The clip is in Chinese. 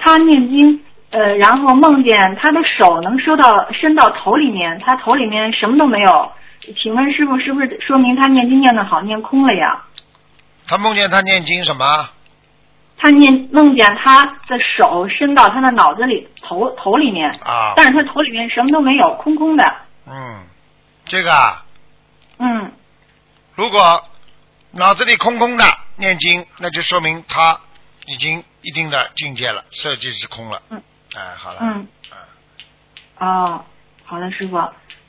他念经，然后梦见他的手能伸到头里面，他头里面什么都没有。请问师傅，是不是说明他念经念得好，念空了呀？ 他梦见他念经什么？ 他梦见他的手伸到他的脑子里头里面啊， 但是他头里面什么都没有，空空的。 这个啊，如果脑子里空空的念经，那就说明他已经一定的境界了，色即是空了。好了。 哦，好的，师傅。